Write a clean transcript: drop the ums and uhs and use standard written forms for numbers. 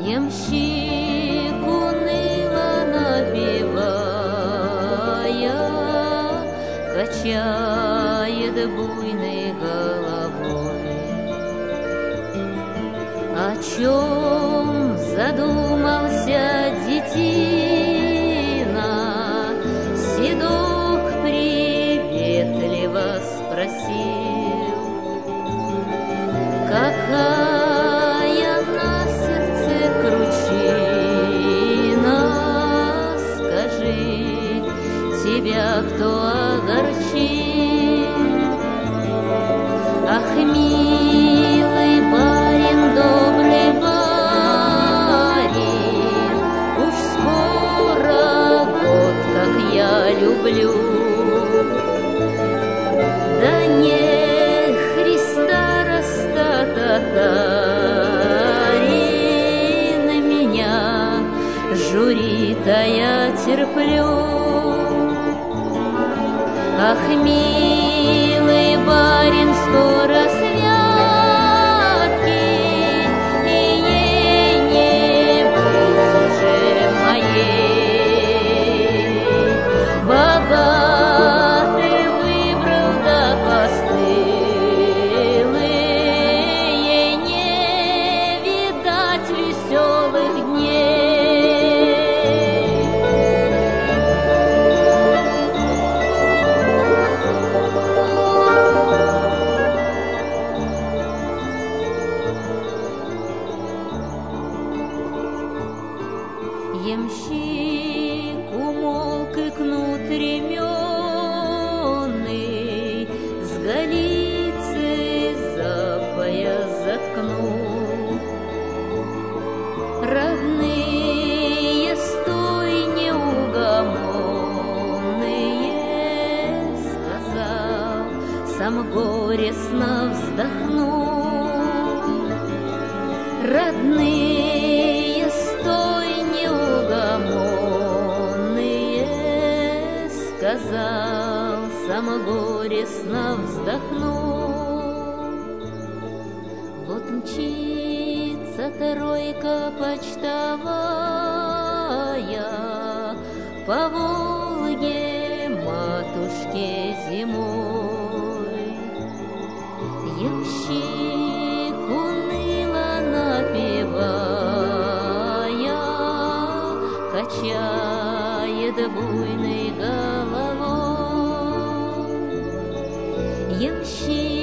Ямщик уныло напевая, качает буйной головой. О чем задумался детина? Седок приветливо спросил. Какая на сердце кручина, скажи, тебя кто огорчил? Ах, милый барин, добрый барин, уж скоро год, как я люблю. Да не Христа татарин меня журит-то я терплю. Ах, милый барин, скоро святки, и ей не быть уже моей. Богатый выбрал да постылый, ей не видать веселых дней. Ямщик умолк и кнут ременный с голицей за пояс заткнул. Родные стой неугомонные, сказал, сам горестно вздохнул. Родные стой неугомонные, сказал, сам горестно вздохнул. Вот мчится тройка почтовая по Волге матушке зимой. Ямщик уныло напевая, качает буйной головой. Ямщик